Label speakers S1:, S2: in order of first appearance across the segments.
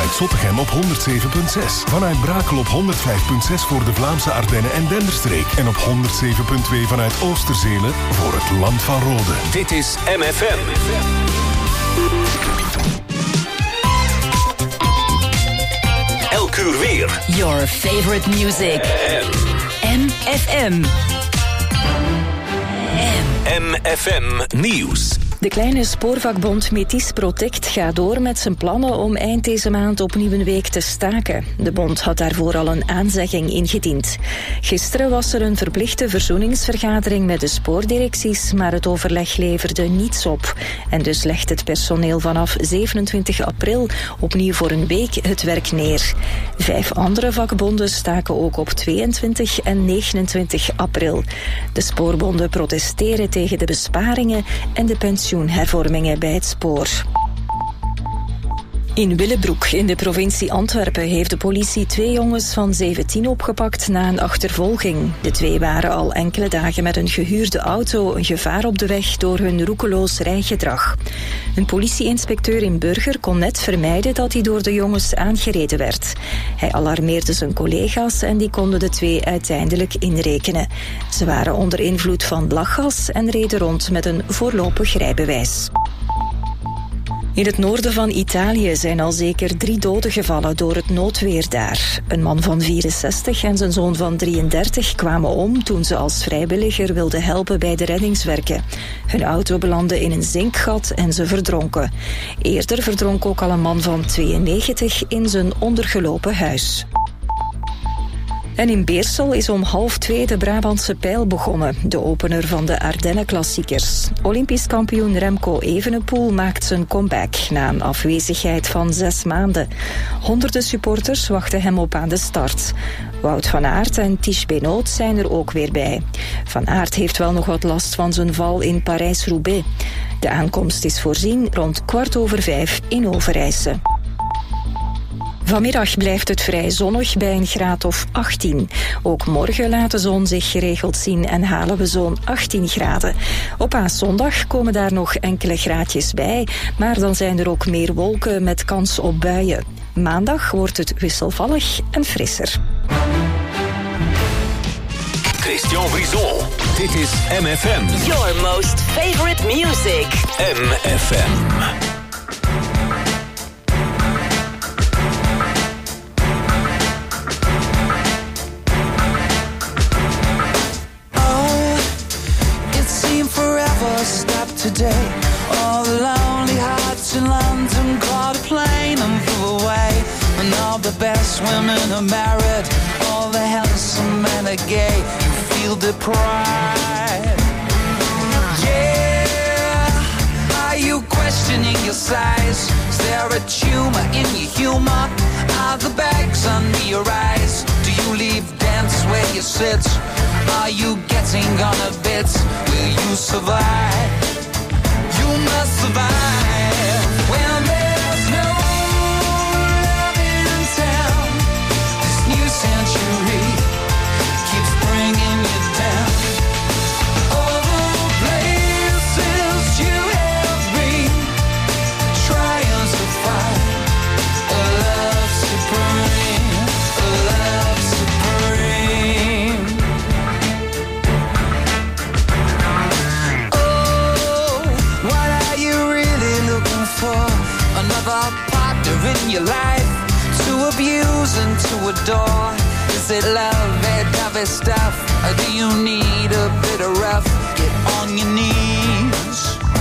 S1: vanuit Zottegem op 107.6. Vanuit Brakel op 105.6 voor de Vlaamse Ardennen en Denderstreek. En op 107.2 vanuit Oosterzele voor het Land van Rode.
S2: Dit is MFM. Elk uur weer.
S3: Your favorite music. MFM.
S2: MFM Nieuws.
S4: De kleine spoorvakbond Métis Protect gaat door met zijn plannen om eind deze maand opnieuw een week te staken. De bond had daarvoor al een aanzegging ingediend. Gisteren was er een verplichte verzoeningsvergadering met de spoordirecties, maar het overleg leverde niets op. En dus legt het personeel vanaf 27 april opnieuw voor een week het werk neer. 5 andere vakbonden staken ook op 22 en 29 april. De spoorbonden protesteren tegen de besparingen en de pensioenhervormingen bij het spoor. In Willebroek in de provincie Antwerpen heeft de politie 2 jongens van 17 opgepakt na een achtervolging. De 2 waren al enkele dagen met een gehuurde auto een gevaar op de weg door hun roekeloos rijgedrag. Een politieinspecteur in Burger kon net vermijden dat hij door de jongens aangereden werd. Hij alarmeerde zijn collega's en die konden de 2 uiteindelijk inrekenen. Ze waren onder invloed van lachgas en reden rond met een voorlopig rijbewijs. In het noorden van Italië zijn al zeker 3 doden gevallen door het noodweer daar. Een man van 64 en zijn zoon van 33 kwamen om toen ze als vrijwilliger wilden helpen bij de reddingswerken. Hun auto belandde in een zinkgat en ze verdronken. Eerder verdronk ook al een man van 92 in zijn ondergelopen huis. En in Beersel is om 1:30 de Brabantse Pijl begonnen, de opener van de Ardennen-klassiekers. Olympisch kampioen Remco Evenepoel maakt zijn comeback na een afwezigheid van 6 maanden. Honderden supporters wachten hem op aan de start. Wout van Aert en Tish Benoot zijn er ook weer bij. Van Aert heeft wel nog wat last van zijn val in Parijs-Roubaix. De aankomst is voorzien rond 5:15 in Overijse. Vanmiddag blijft het vrij zonnig bij een graad of 18. Ook morgen laat de zon zich geregeld zien en halen we zo'n 18 graden. Op Paaszondag komen daar nog enkele graadjes bij, maar dan zijn er ook meer wolken met kans op buien. Maandag wordt het wisselvallig en frisser.
S2: Christian Brisson. Dit is MFM.
S3: Your most favorite music.
S2: MFM.
S5: Today, all the lonely hearts in London caught a plane and flew away. And all the best women are married, all the handsome men are gay. You feel deprived. Yeah, are you questioning your size? Is there a tumor in your humor? Are the bags under your eyes? Do you leave dance where you sit? Are you getting on a bit? Will you survive? You must survive when there's no love in town. This new century keeps bringing you down. All the places you have been, trying to find a love supreme, a love supreme. Another partner in your life to abuse and to adore. Is it love, that heavy stuff, or do you need a bit of rough? Get on your knees.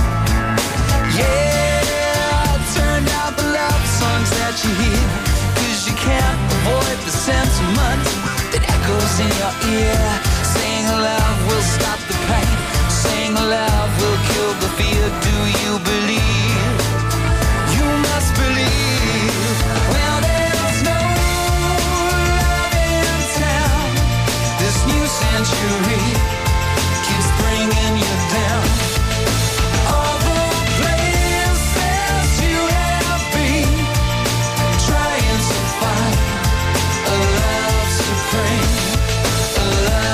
S5: Yeah, turn down the love songs that you hear, 'cause you can't avoid the sentiment that echoes in your ear. Saying love will stop the pain, saying love will kill the fear. Do you believe? You must believe. Well, there's no love in town. This new century keeps bringing you down. All the places you have been, trying to find a love supreme, a love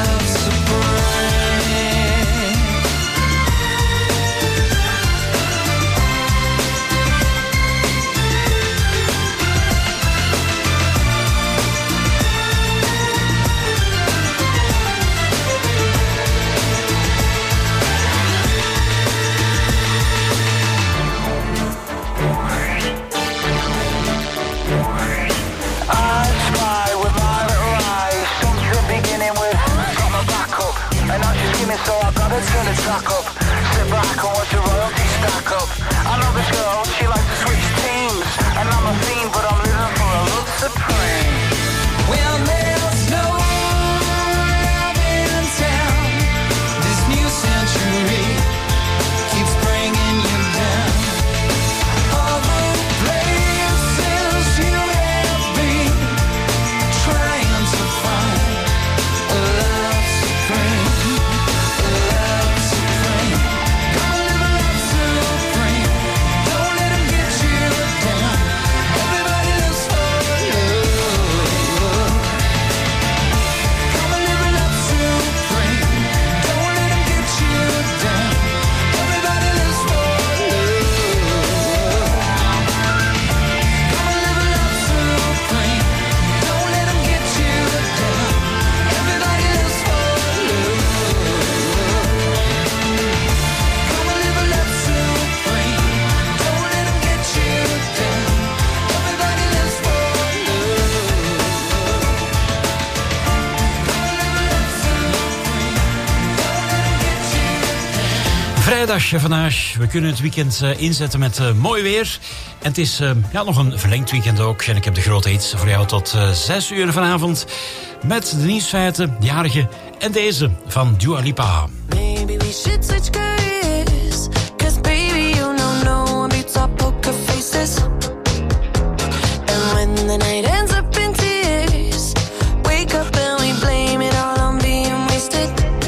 S6: vrijdag vandaag. We kunnen het weekend inzetten met mooi weer. En het is nog een verlengd weekend ook. En ik heb de grote hits voor jou tot 6 uur vanavond. Met de nieuwsfeiten, de jarige en deze van Dua Lipa.
S7: Maybe we should switch careers. 'Cause baby, you know no one beats our poker faces. And when the night ends up in tears, wake up and we blame it all on being wasted.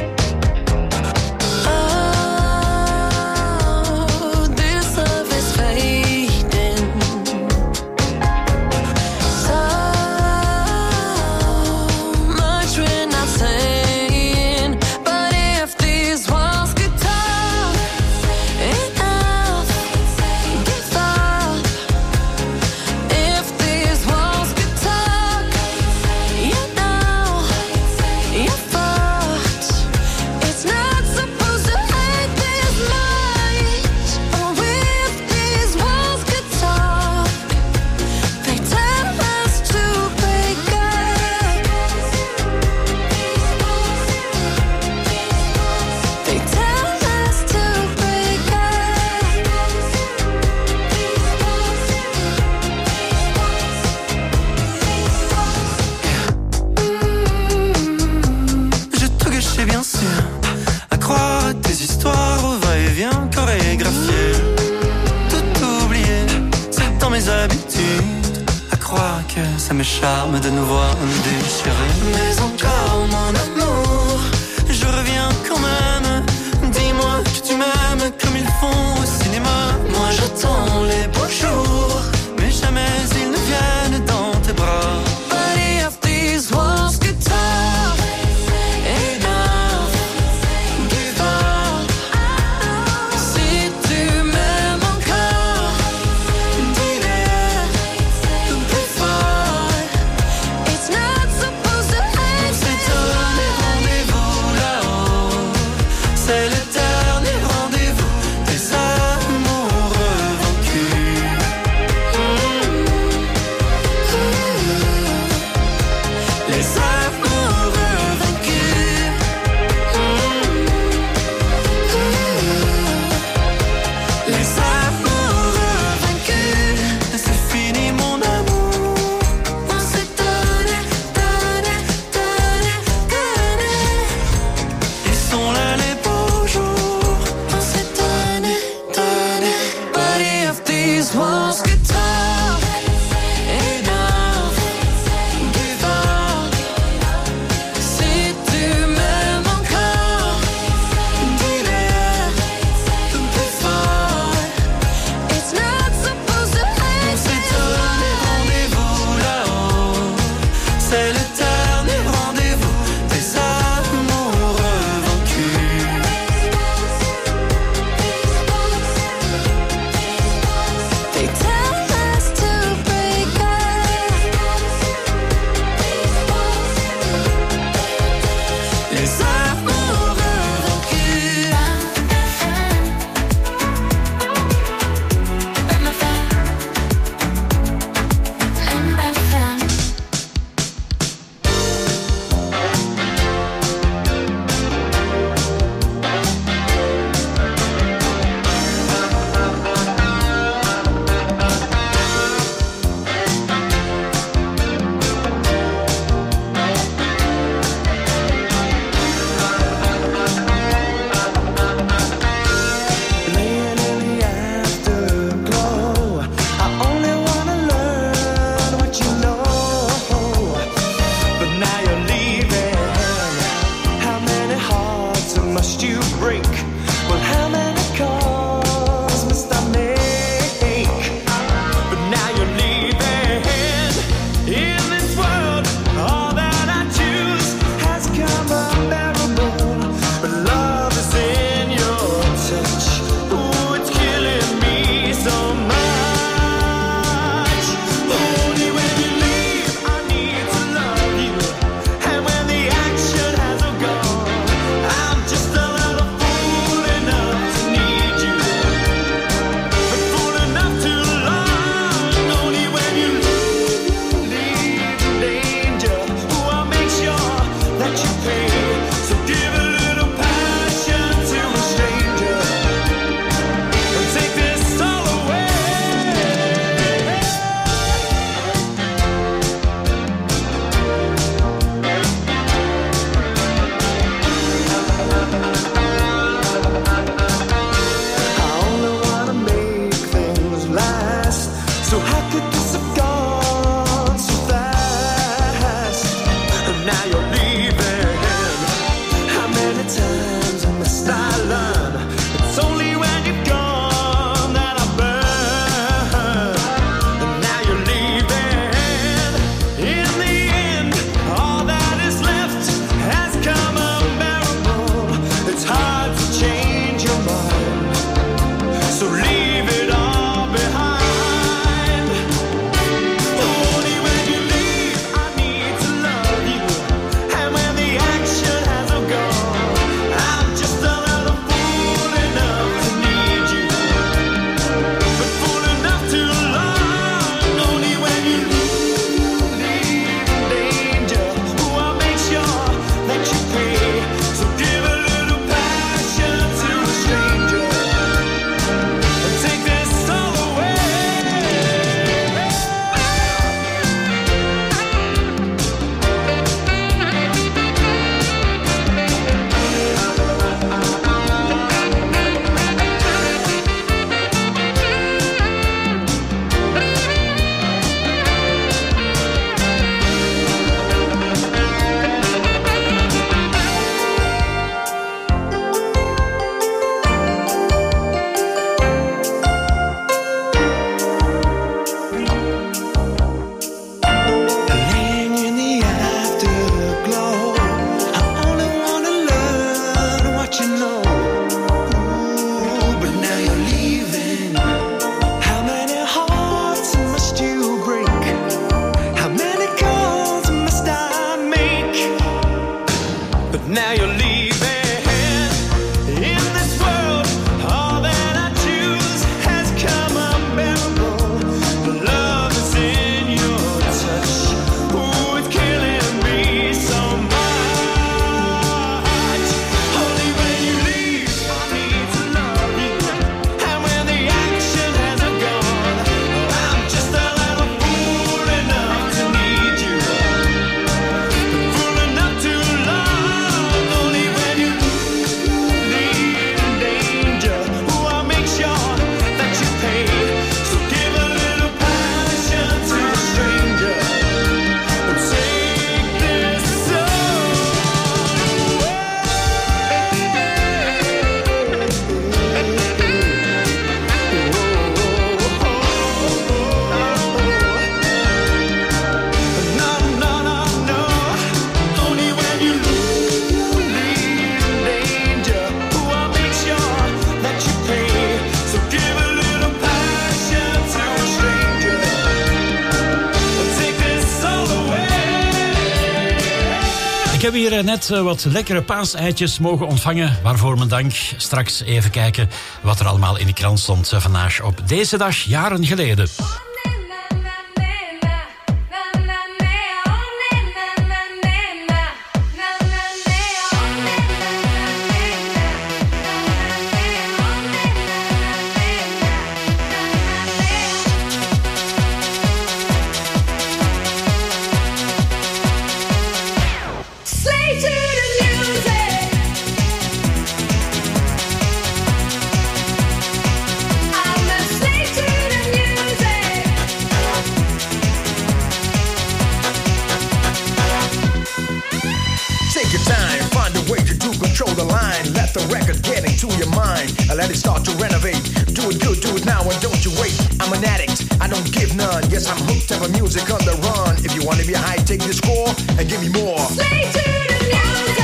S7: Oh, this love is fading. So much we're not saying, but if these walls could talk, enough, give up. If these walls could talk, you know, you're fucked. It's not supposed to hurt this much. Oh, if these walls could talk, they tell us to break up. They tell us to break up.
S8: J'ai tout gâché bien sûr, à croire à tes histoires au va-et-vient chorégraphié. Tout oublié, c'est dans mes habitudes, à croire que ça me charme de nous voir déchirés. Mais encore mon amour, je reviens quand même. Dis-moi que tu m'aimes comme ils font au cinéma. Moi j'attends les beaux jours, mais jamais ils ne viennent dans tes bras.
S7: But if these walls could talk, enough, give up. Si tu m'aimes encore, dis-le plus fort. It's not supposed to hurt.
S8: C'est donné
S6: heb hier net wat lekkere paaseitjes mogen ontvangen. Waarvoor mijn dank. Straks even kijken wat er allemaal in de krant stond vandaag op deze dag jaren geleden.
S9: Let it start to renovate. Do it good, do it now, and don't you wait. I'm an addict, I don't give none. Yes, I'm hooked up on music on the run. If you want to be high, take the score and give me more.
S10: Slay to the music.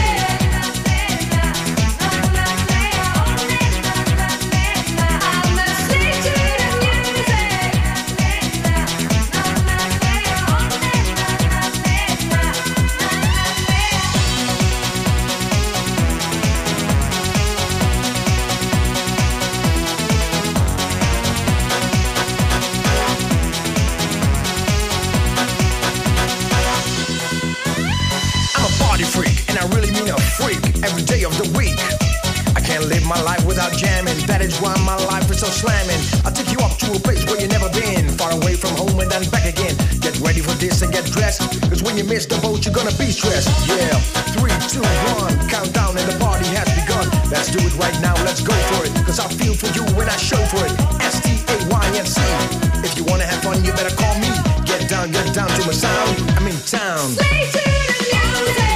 S9: Every day of the week, I can't live my life without jamming. That is why my life is so slamming. I'll take you up to a place where you've never been, far away from home and then back again. Get ready for this and get dressed, cause when you miss the boat you're gonna be stressed. Yeah, 3, 2, 1, countdown and the party has begun. Let's do it right now, let's go for it, cause I feel for you when I show for it. STAYNC. If you wanna have fun you better call me. Get down to my sound, I'm in town.
S10: Slay to the music.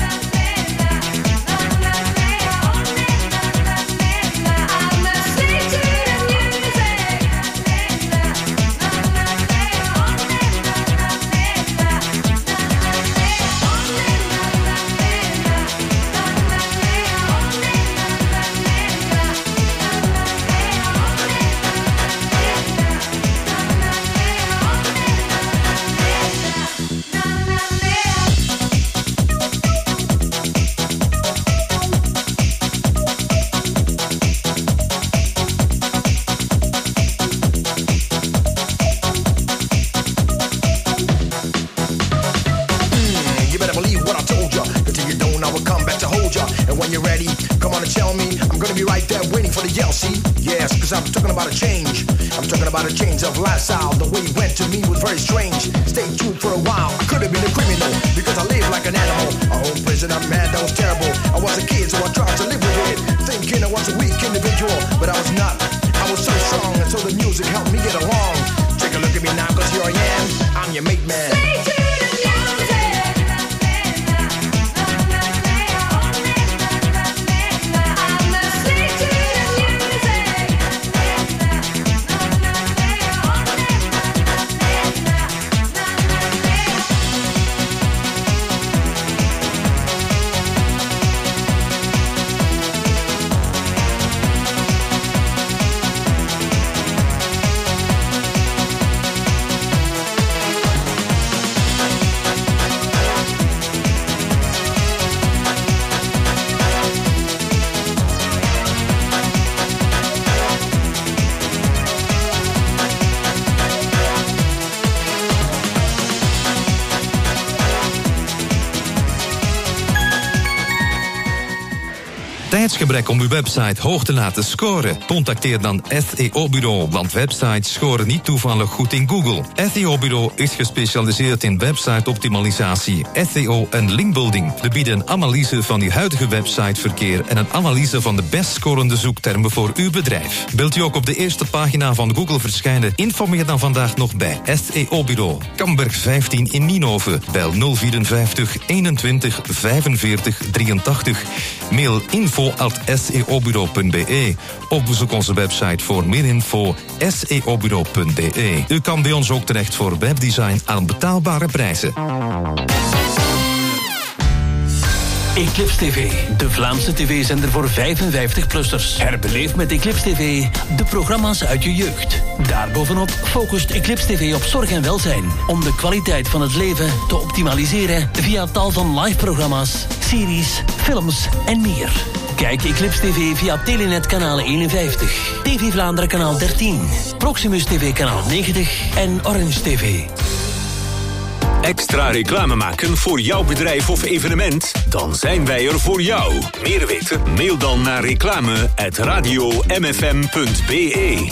S9: About a change of lifestyle. The way it went to me was very strange. Stay tuned for a while. I could have been a criminal because I live like an animal. A home prison, I'm mad, that was terrible. I was a kid, so I tried to live with it, thinking I was a weak individual, but I was not. I was so strong, and so the music helped me get along. Take a look at me now, cause here I am. I'm your mate man.
S10: Stay tuned.
S11: Tijdsgebrek om uw website hoog te laten scoren? Contacteer dan SEO-bureau, want websites scoren niet toevallig goed in Google. SEO-bureau is gespecialiseerd in website-optimalisatie, SEO en linkbuilding. We bieden een analyse van uw huidige websiteverkeer en een analyse van de best scorende zoektermen voor uw bedrijf. Wilt u ook op de eerste pagina van Google verschijnen? Informeer dan vandaag nog bij SEO-bureau. Kamberg 15 in Nienhoven. Bel 054 21 45 83. Mail info@seobureau.be of bezoek onze website voor meer info seobureau.be. U kan bij ons ook terecht voor webdesign aan betaalbare prijzen.
S12: Eclipse TV, de Vlaamse tv-zender voor 55-plussers. Herbeleef met Eclipse TV de programma's uit je jeugd. Daarbovenop focust Eclipse TV op zorg en welzijn, om de kwaliteit van het leven te optimaliseren via tal van live-programma's, series, films en meer. Kijk Eclipse TV via Telenet kanaal 51, TV Vlaanderen kanaal 13, Proximus TV kanaal 90 en Orange TV.
S2: Extra reclame maken voor jouw bedrijf of evenement? Dan zijn wij er voor jou. Meer weten? Mail dan naar reclame@radiomfm.be.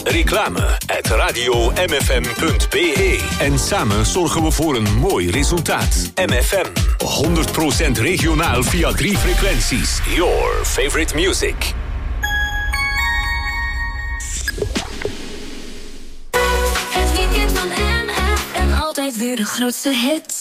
S2: Reclame@radiomfm.be. En samen zorgen we voor een mooi resultaat. MFM. 100% regionaal via 3 frequenties. Your favorite music.
S7: Het weekend van MFM, altijd weer de grootste hits.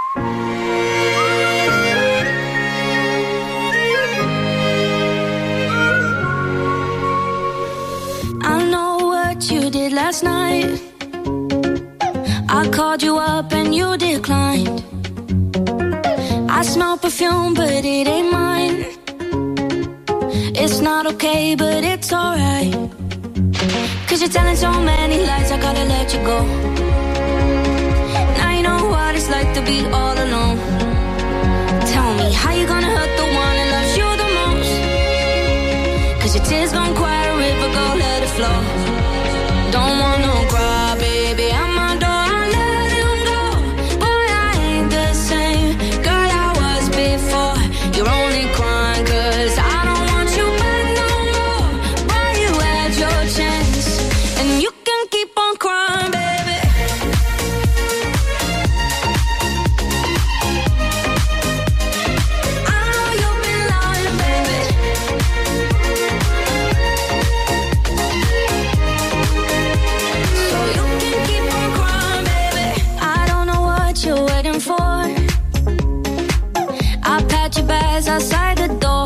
S7: I know what you did last night. I called you up and you declined. I smell perfume but it ain't mine. It's not okay but it's alright. 'Cause you're telling so many lies, I gotta let you go. Now you know what it's like to be all alone. Tell me, how you gonna hurt the one that loves you the most? 'Cause your tears gon' quiet a river, go let it flow. Don't want no cry, baby, I'm my door, I let him go. Boy, I ain't the same girl I was before. You're only crying 'cause I don't want you back no more. Boy, you had your chance, and you can keep on crying, baby. I know you've been lying, baby. So you can keep on crying, baby. I don't know what you're waiting for. I'll pat your bags outside the door.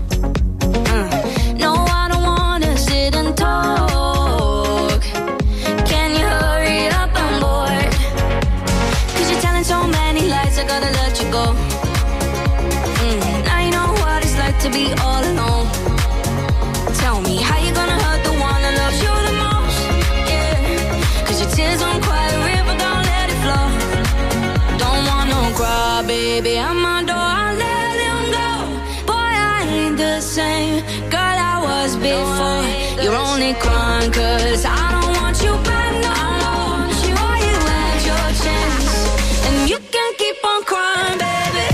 S7: No, I don't wanna sit and talk. Can you hurry up, I'm bored. 'Cause you're telling so many lies, I gotta let you go. Now you know what it's like to be all alone. Tell me, how you gonna hurt the one that loves you the most? Yeah, 'cause your tears won't quiet a river, don't let it flow. Don't want no cry, baby, I'm my door, I let him go. Boy, I ain't the same girl I was before. You're only crying 'cause I don't want you back no more. Boy, you had your chance, and you can keep on crying, baby.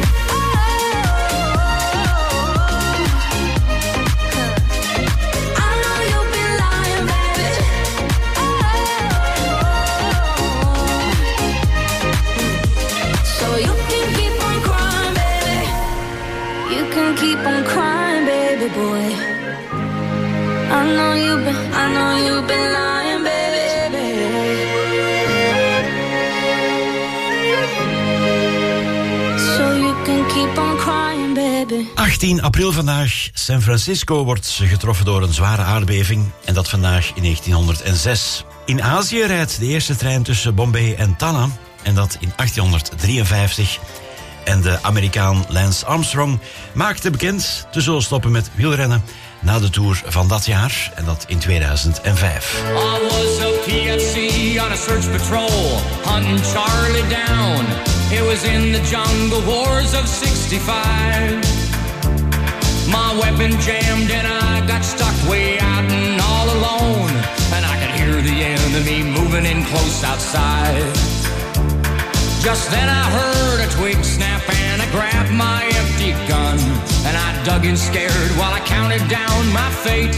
S7: I know you've been lying, baby. So you can keep on crying, baby. You can keep on crying, baby boy. I know you've been lying, baby. So you can keep on crying, baby.
S6: 18 april vandaag. San Francisco wordt getroffen door een zware aardbeving. En dat vandaag in 1906. In Azië rijdt de eerste trein tussen Bombay en Tanna. En dat in 1853. En de Amerikaan Lance Armstrong maakte bekend te zullen stoppen met wielrennen na de Tour van dat jaar. En dat in 2005.
S13: I was a PFC on a search patrol, hunting Charlie down. It was in the jungle wars of 65. My weapon jammed and I got stuck way out and all alone. And I could hear the enemy moving in close outside. Just then I heard a twig snap and I grabbed my empty gun. And I dug in scared while I counted down my fate.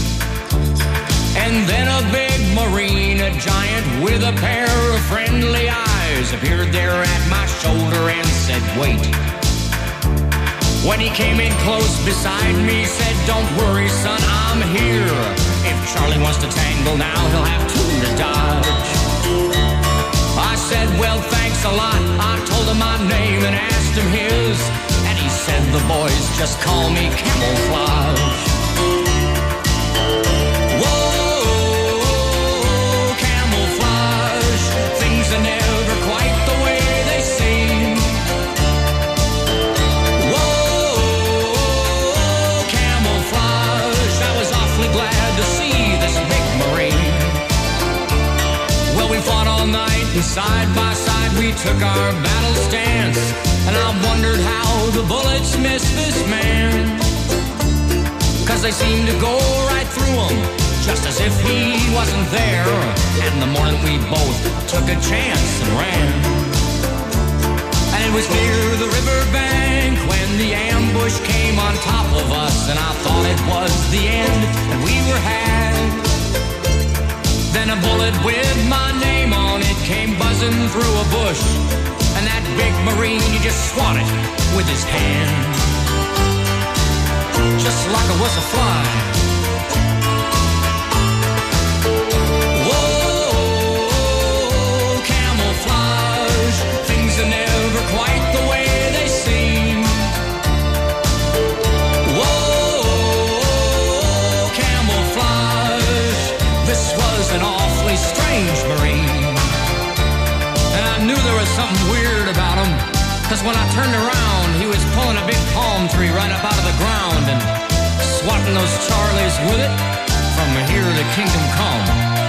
S13: And then a big marine, a giant with a pair of friendly eyes, appeared there at my shoulder and said, wait. When he came in close beside me, said, don't worry son, I'm here. If Charlie wants to tangle now, he'll have two to dodge. I said, well, thanks a lot. I told him my name and asked him his. And he said, the boys just call me Camouflage. Whoa, camouflage. Things are never quite the way they seem. Whoa, took our battle stance, and I wondered how the bullets missed this man. 'Cause they seemed to go right through him, just as if he wasn't there. And the morning we both took a chance and ran. And it was near the riverbank when the ambush came on top of us, and I thought it was the end, and we were had. Then a bullet with my name on it came buzzing through a bush, and that big Marine, he just swatted with his hand, just like it was a fly. Whoa, camouflage, things are never quite the way they seem. Whoa, camouflage, this was an awfully strange Marine. And I knew there was something weird about him, 'cause when I turned around, he was pulling a big palm tree right up out of the ground and swatting those Charlies with it from here to Kingdom Come.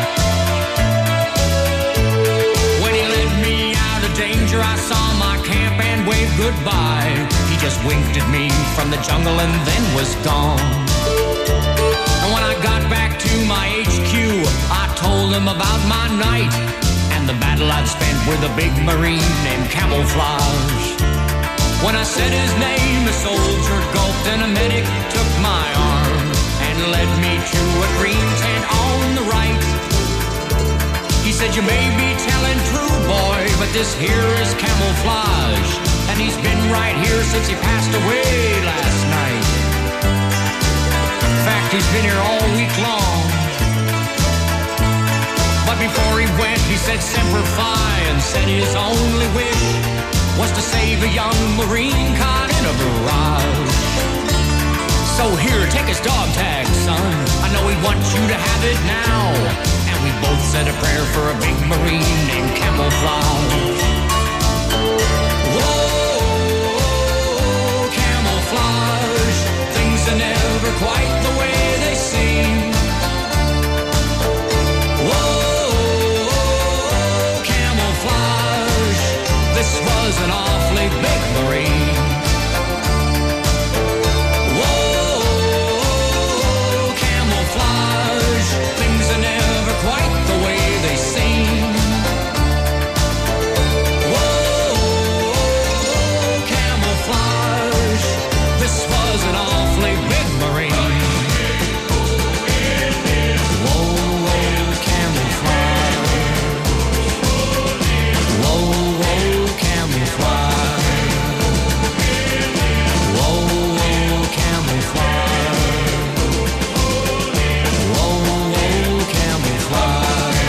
S13: When he led me out of danger, I saw my camp and waved goodbye. He just winked at me from the jungle and then was gone. And when I got back to my HQ, I told him about my night and the battle I'd spent with a big Marine named Camouflage. When I said his name, the soldier gulped and a medic took my arm and led me to a green tent on the right. He said, you may be telling true, boy, but this here is Camouflage, and he's been right here since he passed away last night. In fact, he's been here all week long. But before he went, he said Semper Fi and said his only wish was to save a young Marine caught in a barrage. So here, take his dog tag, son. I know he wants you to have it now. And we both said a prayer for a big Marine named Camouflage. Whoa, camouflage, things are never quite the way they seem. Whoa, camouflage, this was an awfully big Marine. Whoa, camouflage, things are never quite the way they seem. Whoa, camouflage, this was an awfully big Marine. Whoa, camouflage. Whoa, camouflage. Whoa, camouflage. Whoa, camouflage.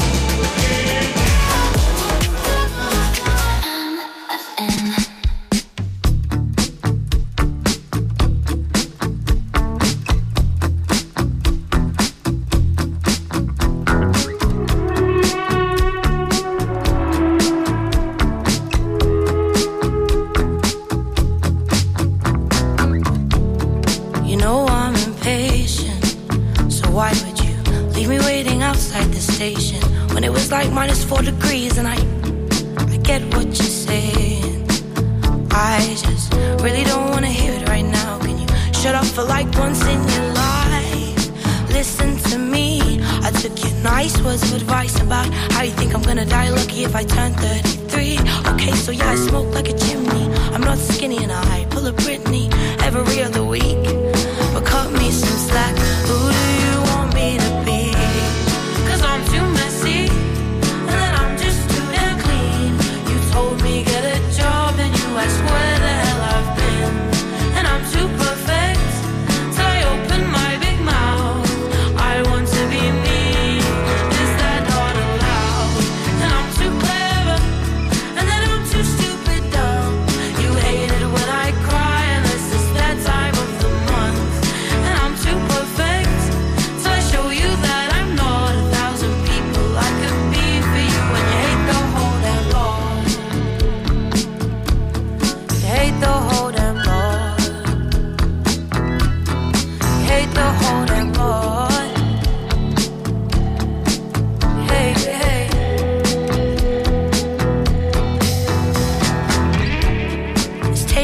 S14: You know I'm impatient, so why would you leave me waiting outside the station when it was like -4 degrees? And I get what you're saying. I just really don't want to hear it right now. Can you shut up for like once in your life? Listen to me. I took your nice words of advice about how you think I'm gonna die lucky if I turn 33. Okay, so yeah, I smoke like a chimney. I'm not skinny and I pull a Britney every other week. But cut me some slack. Who do you want me to be? 'Cause I'm too messy, and then I'm just too damn clean. You told me get a job, and you asked where the hell I've been. And I'm too perfect till I open my big mouth. I want to be me. Is that not allowed? And I'm too clever, and then I'm too stupid dumb. You hate it when I cry, unless it's that time of the month.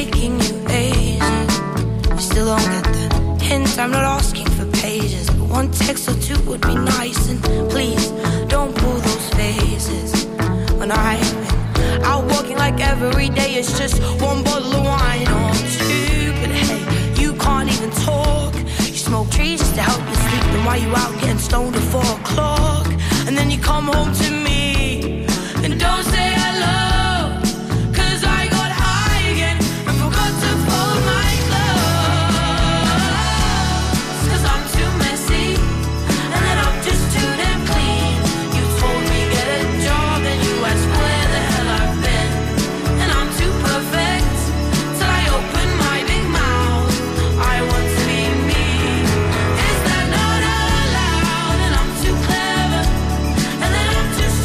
S14: making you Asian. You still don't get the hint, I'm not asking for pages, but one text or two would be nice. And please, don't pull those faces. When I've been out walking like every day, it's just one bottle of wine or two. But hey, you can't even talk. You smoke trees just to help you sleep. Then why you out getting stoned at 4 o'clock? And then you come home to me and don't say hello.
S7: Just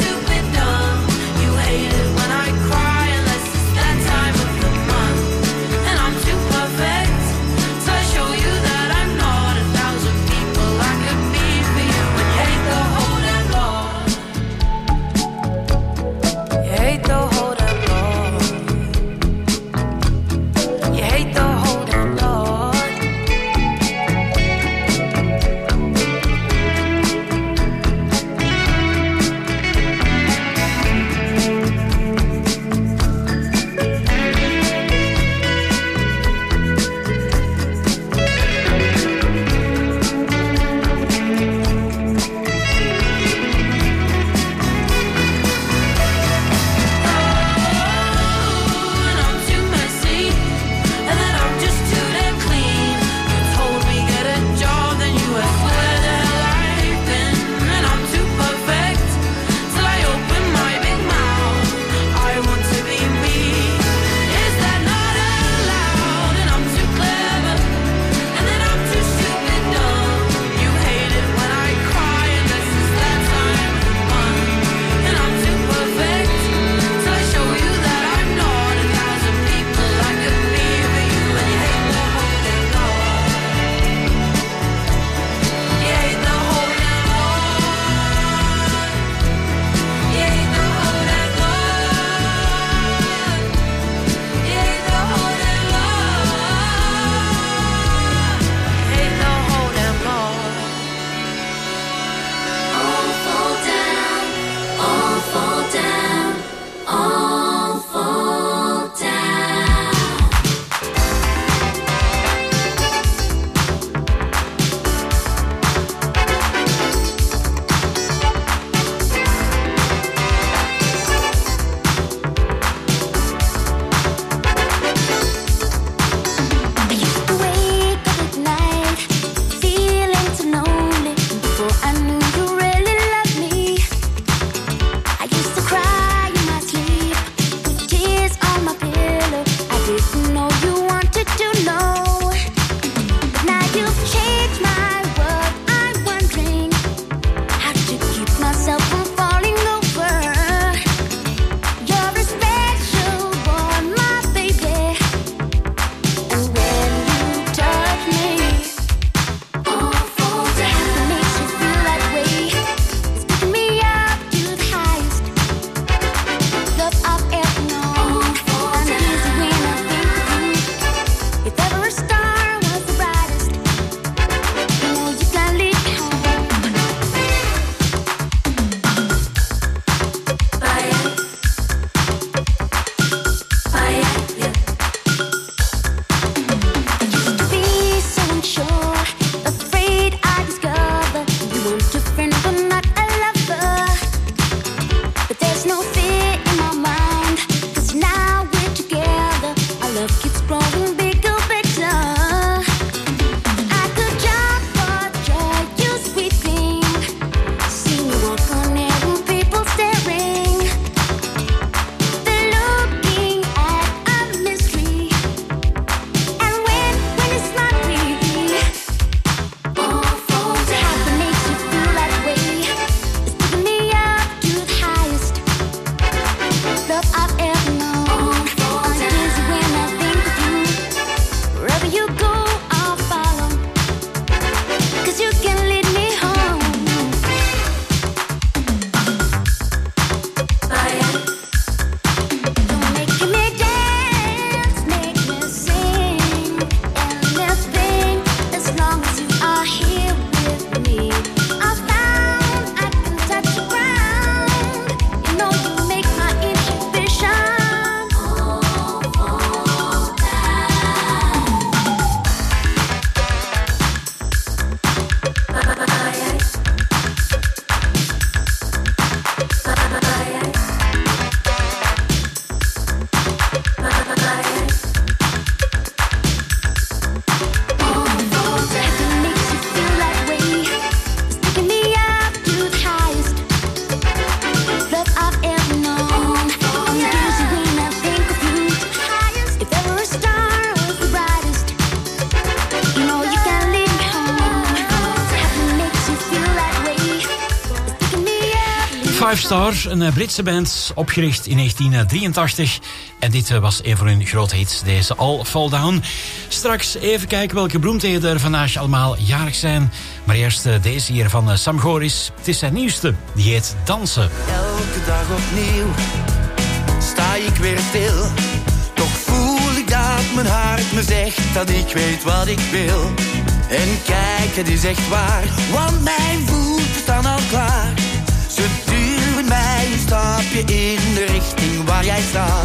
S6: Five Star, een Britse band, opgericht in 1983. En dit was een van hun grote hits, deze All Fall Down. Straks even kijken welke beroemdheden er vandaag allemaal jarig zijn. Maar eerst deze hier van Sam Goris. Het is zijn nieuwste, die heet Dansen.
S8: Elke dag opnieuw sta ik weer stil. Toch voel ik dat mijn hart me zegt dat ik weet wat ik wil. En kijk, het is echt waar, want mijn voeten staan al klaar. Ze duwen mij een stapje in de richting waar jij staat.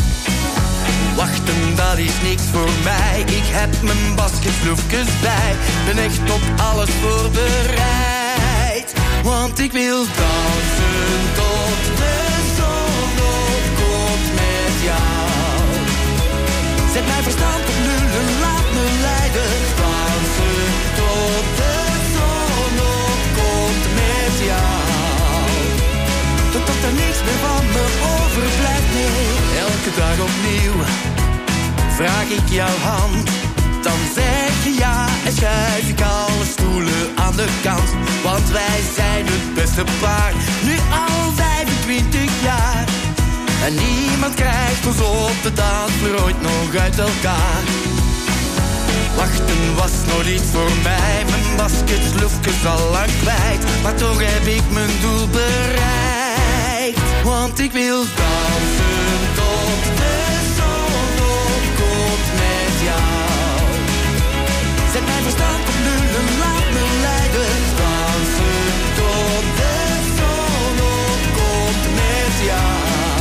S8: Wachten, dat is niks voor mij. Ik heb mijn basketbloefjes bij. Ben echt op alles voorbereid. Want ik wil dansen tot de zon opkomt met jou. Zet mijn verstand op nul en laat me leiden. Dansen tot de zon opkomt met jou. Totdat er niks meer van me overblijft, nee. Elke dag opnieuw vraag ik jouw hand. Dan zeg je ja en schuif ik alle stoelen aan de kant. Want wij zijn het beste paar, nu al 25 jaar. En niemand krijgt ons op de dansvloer ooit nog uit elkaar. Wachten was nog niet voor mij, mijn basketloefjes al lang kwijt. Maar toch heb ik mijn doel bereikt. Want ik wil dansen tot de zon opkomt met jou. Zet mijn verstand op nul en laat me leiden. Dansen tot de zon opkomt met jou.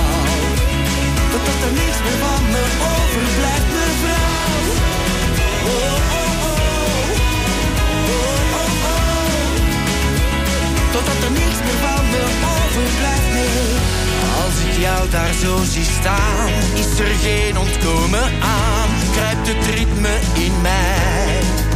S8: Totdat er niks meer van me overblijft, mevrouw. Oh, oh, oh. Oh, oh, oh. Totdat er niks meer van me overblijft, nee. Als ik jou daar zo zie staan, is er geen ontkomen aan. Kruipt het ritme in mij.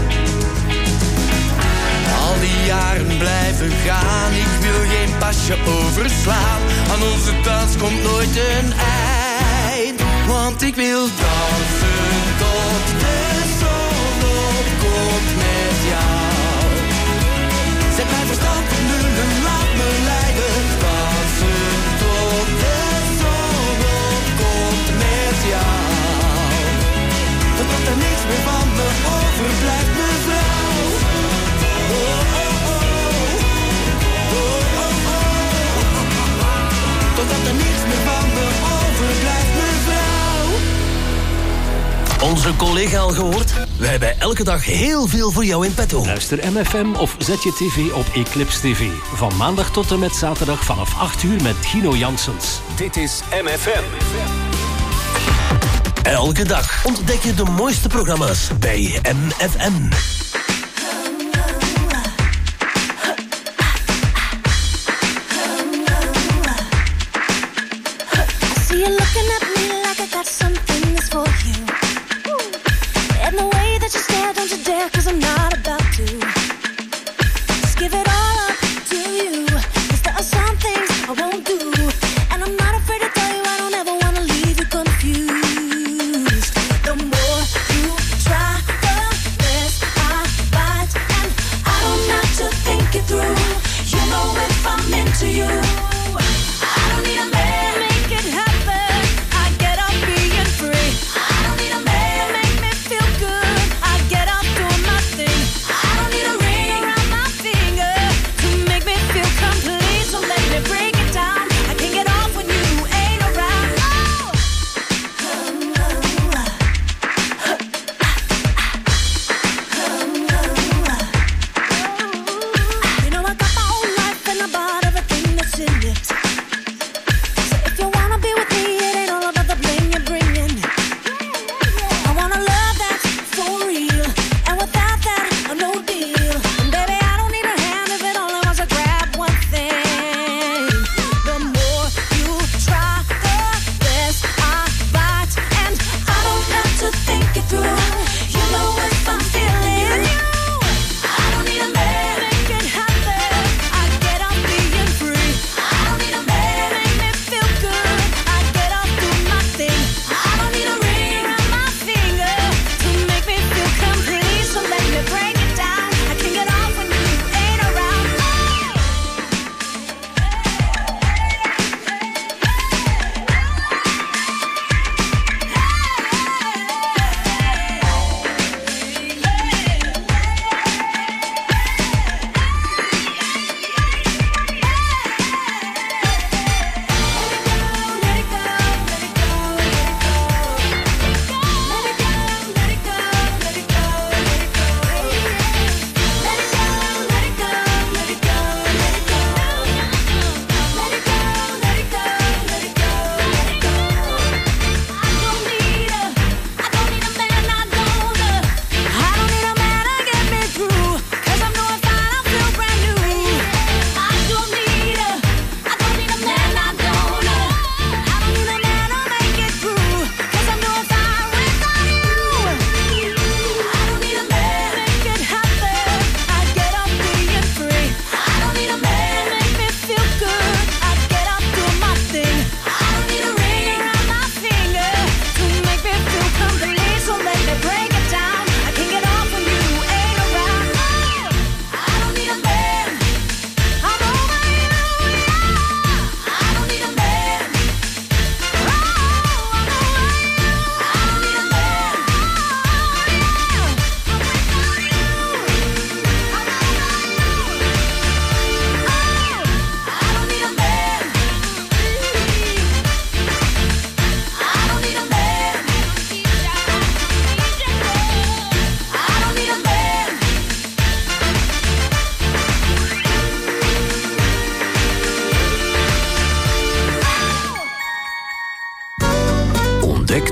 S8: Al die jaren blijven gaan, ik wil geen pasje overslaan. Aan onze dans komt nooit een eind. Want ik wil dansen tot de zon opkomt met jou. Zet mijn verstand op nul en laat me leiden. Dansen tot de zon opkomt met jou. Totdat er niks meer van me overblijft, mevrouw. Oh, oh, oh. Oh, oh, oh. Totdat er niks meer van me overblijft, mevrouw.
S12: Onze collega al gehoord? Wij hebben elke dag heel veel voor jou in petto.
S15: Luister MFM of zet je tv op Eclipse TV. Van maandag tot en met zaterdag vanaf 8 uur met Gino Janssens.
S2: Dit is MFM.
S12: Elke dag ontdek je de mooiste programma's bij MFM.
S7: See you looking at me like I got something that's for you. And the way that you stare, don't you dare, 'cause I'm not about to. Just give it all up to you, 'cause there are some things I won't do. And I'm not afraid to tell you I don't ever wanna leave you confused. The more you try, the less I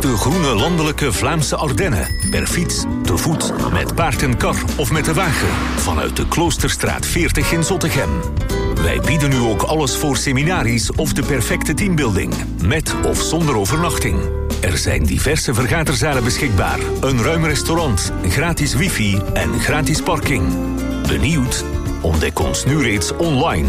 S2: echte groene landelijke Vlaamse Ardennen. Per fiets, te voet, met paard en kar of met de wagen. Vanuit de Kloosterstraat 40 in Zottegem. Wij bieden nu ook alles voor seminaries of de perfecte teambuilding. Met of zonder overnachting. Er zijn diverse vergaderzalen beschikbaar. Een ruim restaurant, gratis wifi en gratis parking. Benieuwd? Ontdek ons nu reeds online.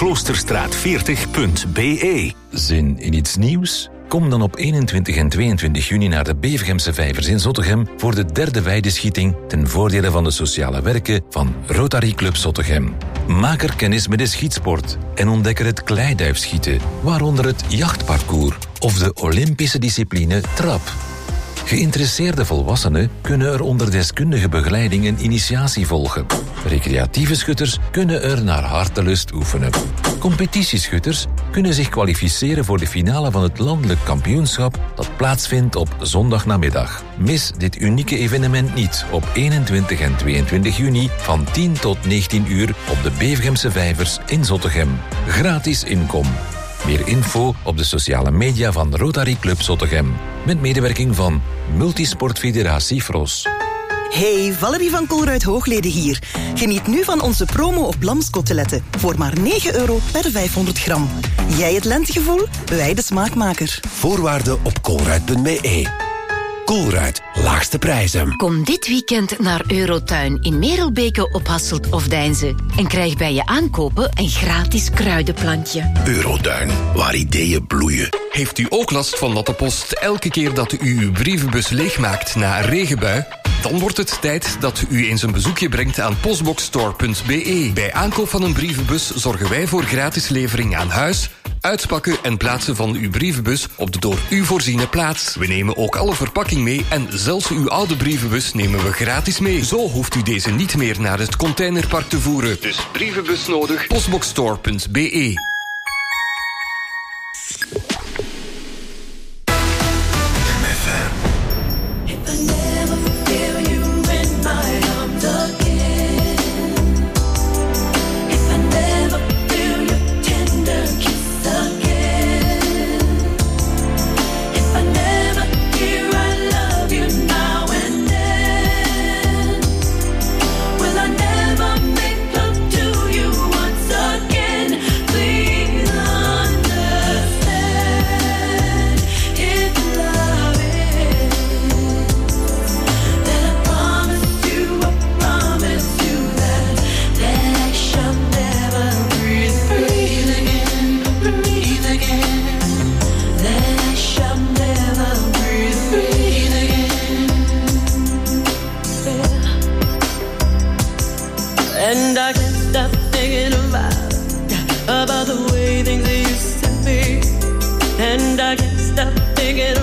S2: Kloosterstraat40.be.
S16: Zin in iets nieuws? Kom dan op 21 en 22 juni naar de Bevegemse Vijvers in Zottegem voor de derde weideschieting ten voordele van de sociale werken van Rotary Club Zottegem. Maak er kennis met de schietsport en ontdek er het kleiduifschieten, waaronder het jachtparcours of de Olympische discipline trap. Geïnteresseerde volwassenen kunnen er onder deskundige begeleiding een initiatie volgen. Recreatieve schutters kunnen er naar hartelust oefenen. Competitieschutters kunnen zich kwalificeren voor de finale van het landelijk kampioenschap dat plaatsvindt op zondagnamiddag. Mis dit unieke evenement niet op 21 en 22 juni van 10 tot 19 uur op de Bevegemse Vijvers in Zottegem. Gratis inkom. Meer info op de sociale media van Rotary Club Zottegem. Met medewerking van Multisportfederatie Fros.
S17: Hey, Valerie van Colruyt Hoogleden hier. Geniet nu van onze promo op lamskoteletten. Voor maar €9 per 500 gram. Jij het lentegevoel, wij de smaakmaker.
S18: Voorwaarden op colruyt.be. Colruyt, laagste prijzen.
S3: Kom dit weekend naar Eurotuin in Merelbeke op Hasselt of Deinze. En krijg bij je aankopen een gratis kruidenplantje.
S18: Eurotuin, waar ideeën bloeien.
S19: Heeft u ook last van natte post elke keer dat u uw brievenbus leegmaakt na een regenbui? Dan wordt het tijd dat u eens een bezoekje brengt aan postboxstore.be. Bij aankoop van een brievenbus zorgen wij voor gratis levering aan huis, uitpakken en plaatsen van uw brievenbus op de door u voorziene plaats. We nemen ook alle verpakking mee en zelfs uw oude brievenbus nemen we gratis mee. Zo hoeft u deze niet meer naar het containerpark te voeren. Dus brievenbus nodig, postboxstore.be.
S20: And I can't stop thinking about the way things used to be. And I can't stop thinking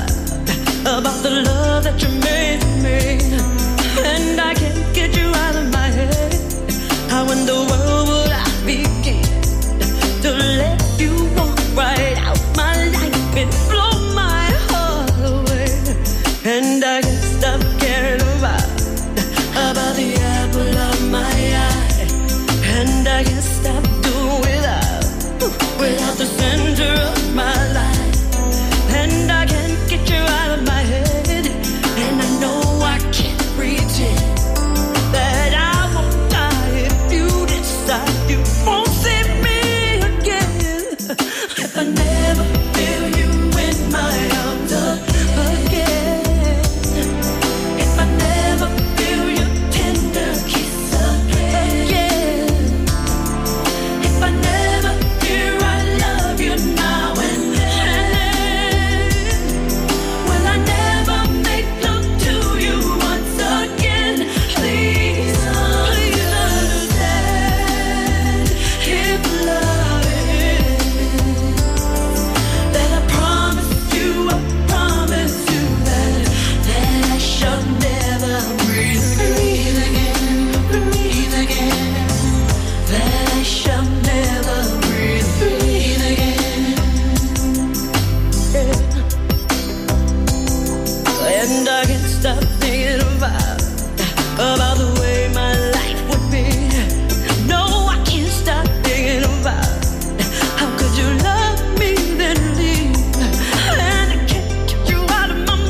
S20: about the love that you made to me. And I can't get you out of my head. How in the world would I begin to let you walk right out my life and blow my heart away? And I can't stop caring about the apple of my eye. And I can't stop doing without the center of my life. And I can't get you out of my head. And I know I can't pretend that I won't die if you decide you won't see me again. If I never feel you in my arms again. If I never feel your tender kiss again. If I never hear I love you now and then. Will I never make love to you once again? Please, please understand. If love is that I promise you that I shall never breathe again. That I shall never breathe again. Yeah. And I can't stop thinking about the way my life would be. No, I can't stop thinking about how could you love me then leave. And I can't get you out of my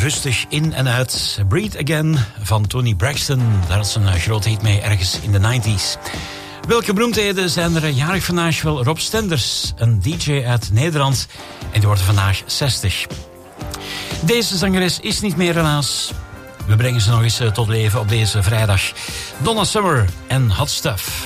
S6: rustig in en uit. Breathe Again van Toni Braxton. Daar is een grote hit mee ergens in de 90s. Welke beroemdheden zijn er jarig vandaag? Wel, Rob Stenders, een DJ uit Nederland. En die wordt vandaag 60. Deze zangeres is niet meer helaas. We brengen ze nog eens tot leven op deze vrijdag. Donna Summer en Hot Stuff.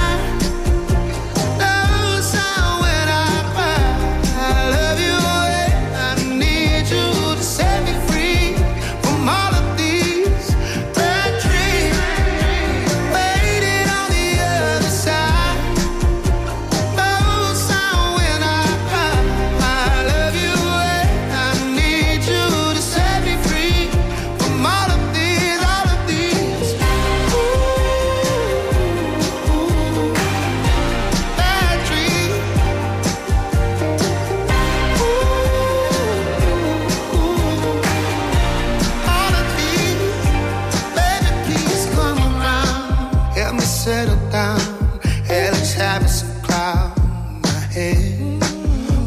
S21: Away.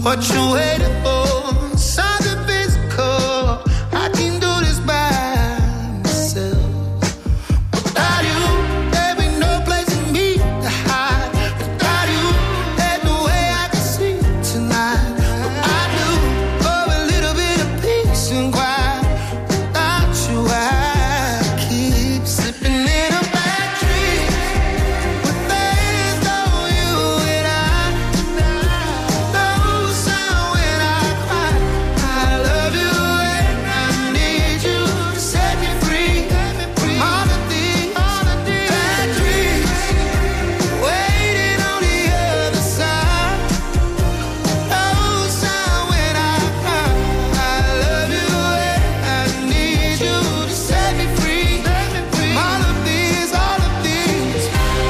S21: what you waiting for? Something physical. I can do this by myself. Without you, there be no place for me to hide. Without you, there's no way I can sleep tonight. But I do for a little bit of peace and quiet. Without you, I keep slipping in a bad dream. With days on you and I. No sound when I cry. I love you and I need you to set me free. All of these bad dreams waiting on the other side. No sound when I cry. I love you and I need you to set me free. All of these bad dreams,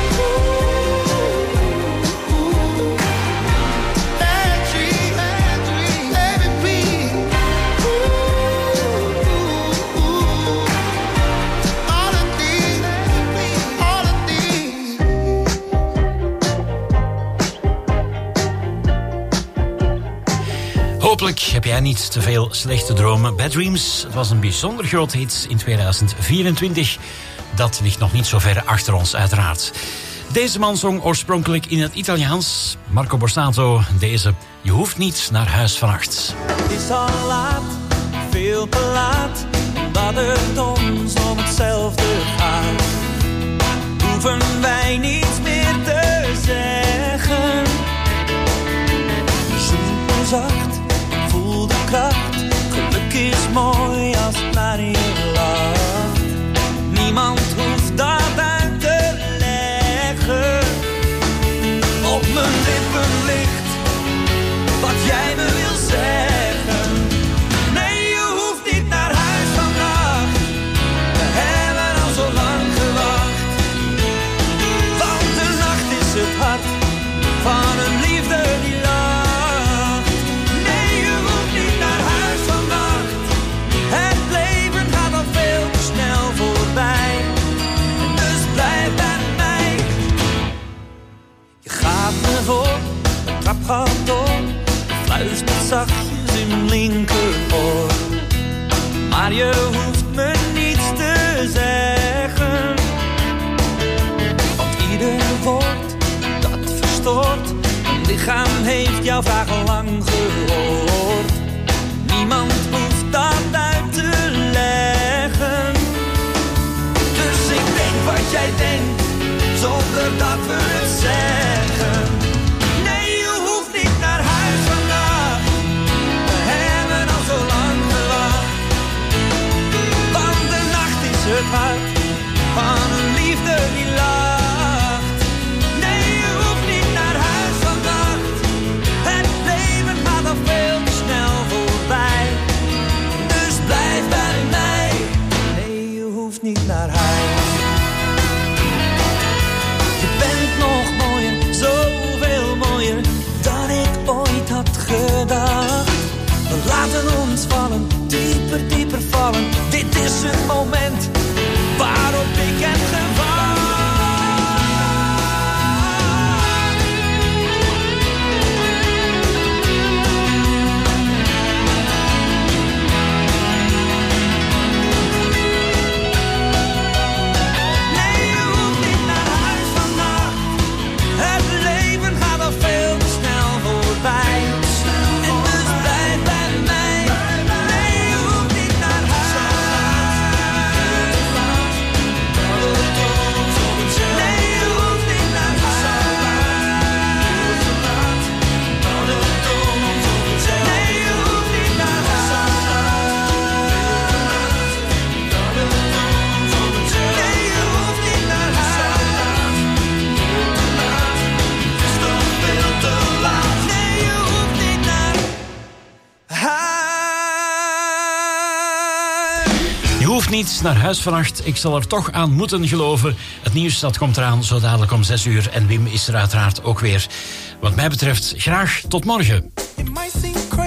S21: baby, please. All of these.
S6: Hopelijk heb jij niet te veel slechte dromen. Bad Dreams, het was een bijzonder groot hit in 2024. Dat ligt nog niet zo ver achter ons, uiteraard. Deze man zong oorspronkelijk in het Italiaans. Marco Borsato, deze Je hoeft niet naar huis vannacht.
S22: Het is al laat, veel te laat, dat het ons om hetzelfde gaat. Hoeven wij niets meer te zeggen. Zoem me zacht, voel de kracht. Geluk is mooi als het naar je lacht. Niemand hoeft dat uit te leggen. Op mijn lippen ligt wat jij me wil zeggen. Nee, je hoeft niet naar huis vannacht. We hebben al zo lang gewacht. Want de nacht is het hart van een liefde die lacht. Nee, je hoeft niet naar huis vannacht. Het leven gaat al veel te snel voorbij. En dus blijf bij mij. Je gaat me voor, de trap gaat door. Fluistert zachtjes in mijn linkeroor. Maar je hoeft me niets te zeggen. Want ieder woord dat verstoort. Mijn lichaam heeft jouw vraag al lang gehoord. Niemand hoeft dat uit te leggen. Dus ik denk wat jij denkt, zonder dat we het zeggen. Nee, je hoeft niet naar huis vandaag. We hebben al zo lang gewacht. Want de nacht is het hart van een liefde die lacht. Nee, je hoeft niet naar huis vannacht. Het leven gaat al veel te snel voorbij. Dus blijf bij mij. Nee, je hoeft niet naar huis. Je bent nog mooier, zoveel mooier dan ik ooit had gedacht. We laten ons vallen, dieper, dieper vallen. Dit is het moment waarop ik heb gewacht. Nee, je hoeft niet naar huis vannacht. Het leven gaat al veel te snel voorbij. En dus blijf bij mij. Nee, je hoeft niet naar huis. Nee, je hoeft niet naar huis. Nee, je hoeft niet naar huis. Nee, je hoeft niet naar huis. Het is toch veel te laat. Nee, je hoeft niet naar huis.
S6: Je hoeft niet naar huis vannacht. Ik zal er toch aan moeten geloven. Het nieuws dat komt eraan zo dadelijk om 6 uur. En Wim is er uiteraard ook weer. Wat mij betreft, graag tot morgen.
S21: It might seem crazy.